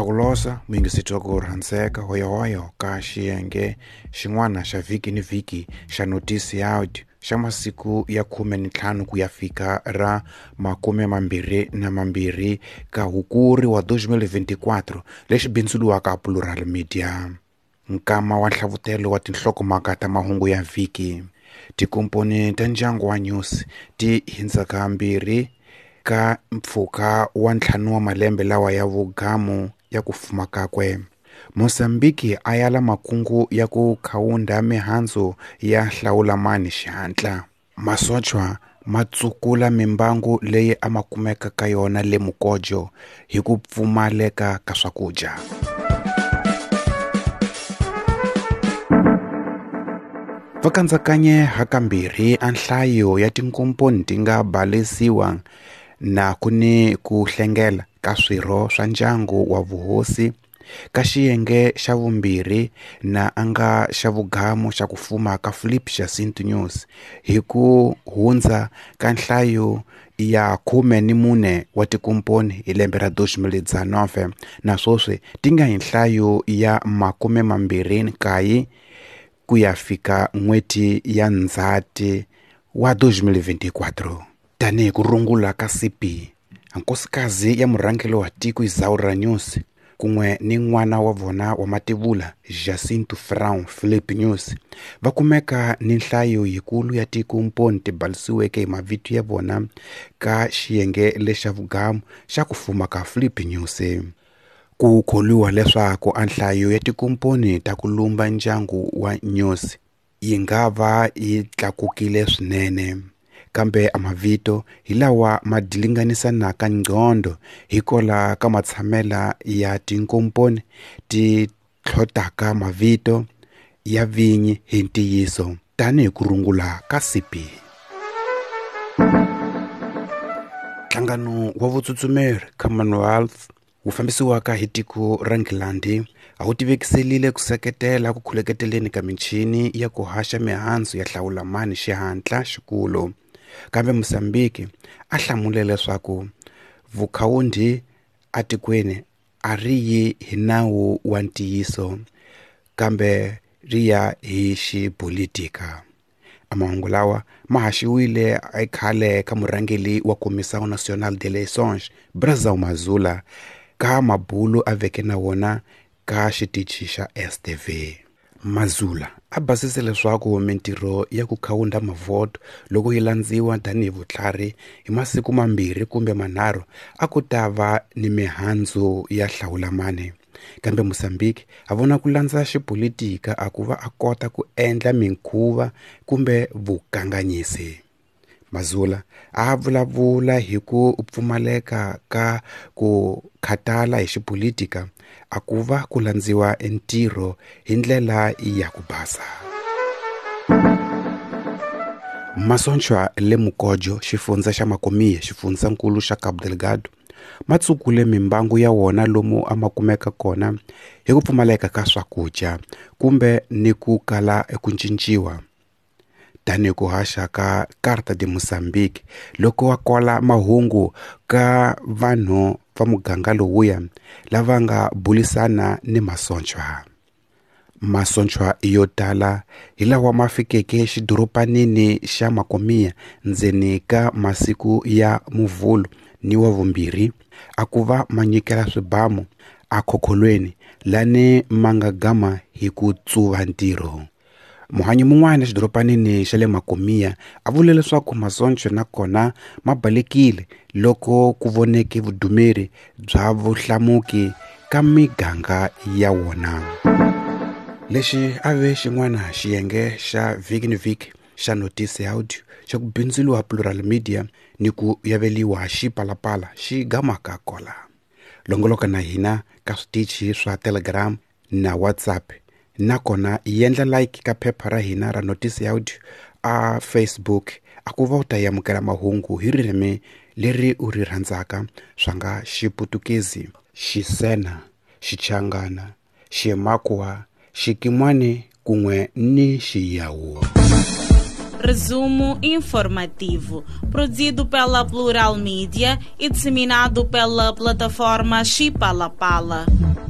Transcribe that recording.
Takulosa mwingisito wa kurhandzeka hoyo ka xiyenge xin'wana xa vhiki ni vhiki xa notisi ya audio xa masiku ya 15 ku ya fika ra 22 ka Hukuri wa 2024 lexi bindzuriwaka Plural Media. Nkama wa nhlavutelo wa tinhlokomhaka ta mahungu ya vhiki. Tikomponi ta ndyangu wa news ti hindzaka 2 ka mpfhuka wa 5 wa malembe lawa ya vugamu ya ku fuma kakwe. Mozambiki a yala makungu ya ku khawunda mihandzu ya hlawulamani xihatla. Masochwa ma tsukula mimbangu leyi a ma kumeka ka yona le Mukojo hi ku pfumaleka ka swakudya. Vakandzakanye hakambirhi a nhlayo ya tinkomponi ti nga balesiwa na kuni ku hlengela ka swirho swa ndyangu wa vuhosi ka xiyenge xa vumbirhi na anga xa vugamu xa ku fuma ka Philip Jacinto News hi ku hundza ka nhlayo ya 14 wa tikomponi hi lembe ra 2019 na swoswi ti nga hi nhlayo ya 29 ku ya fika n'weti ya Ndzhati wa 2024. Tanihi ku rungula ka CP, nkosikazi ya murhangeri wa tiko Izaura News kun'we ni n'wana wa vona wa mativula Jacinto Ferrão Philip News va kumeka ni nhlayo yikulu ya tikomponi ti balisiweke hi mavito ya vona ka xiyenge lexa vugamu xa ku fuma ka Philip News. Ku kholiwa leswaku a nhlayo ya tikomponi ta ku lumba ndyangu wa News yi nga va yi tlakukile swinene, kambe a mavito hi lawa ma dilinganisanaka ngcondo hi kola ka matshamela ya tinkomponi ti tlhotaka mavito ya vinyi hi ntiyiso tanihi ku rungula ka CP. Nhlangano wa vutsutsumeri Commonwealth wu fambisiwaka hi tiko ra Ngilandi a wu tivekiselile ku seketela ku khuleketeleni ka michini ya ku haxa mihandzu ya hlawulamani xihatla xikulu, kambe Mozambiki a hlamule leswaku vukhawundi a tikweni a ri yi hi nawu wa ntiyiso kambe ri ya hi xipolitika. Mahungu lawa ma haxiwile khale ka murhangeri wa Comissão Nacional de Eleições Brazão Mazula ka mabulo a veke na wona ka xitichi xa STV. Mazula a basise leswaku mintirho ya ku khawunda mavoto loko yi landziwa tanihi vutlhari hi masiku 2 kumbe 3 a ku ta va ni mihandzu ya hlawulamani, kambe Mozambiki a vona ku landza xipolitika a ku va a kota ku endla minkhuva kumbe vukanganyisi. Mazula a vulavula hi ku pfumaleka ka ku khatala hi xipolitika a ku va ku landziwa ntirho hi ndlela ya ku basa. Masochwa le Mukojo, xifundza xa Makomiya, xifundzankulu xa Cabo Delgado, ma tsukule mimbangu ya wona lomu a ma kumeka kona hi ku pfumaleka ka swakudya kumbe ni ku kala ku cinciwa. Tanihi ku haxa ka Carta de Moçambique loko wa kola mahungu ka vanhu va muganga lowuya lava nga bulisana ni masochwa. Masochwa yo tala hi lawa ma fikeke xidoropanini xa Makomiya ndzeni ka masiku ya Muvhulu ni wa vumbirhi a ku va ma nyikela swibamu a khokholweni lani ma nga gama hi ku tsuva ntirho. Muhanyi mun'wana xidoropanini xa le Makomiya a vule leswaku masochwa na kona ma balekile loko ku voneke vudumeri bya vuhlamuki ka miganga ya wona. Lexi a ve xin'wana xiyenge xa vhiki ni vhiki xa notisi ya audio xa ku bindzuriwa Plural Media ni ku yaveliwa xipalapala xi gamaka kola. Longoloka na hina ka switichi swa Telegram na WhatsApp, nakona yendla like ka phepha ra hina ra notisi ya audio a Facebook a ku va u ta yamukela mahungu hi ririmi leri u ri rhandzaka swa nga Xiputukezi, Xisena, Xichangana, Ximakwa, Xikimwani kun'we ni Xiyawu. Resumo informativo, produzido pela Plural Mídia e disseminado pela plataforma Chipalapala.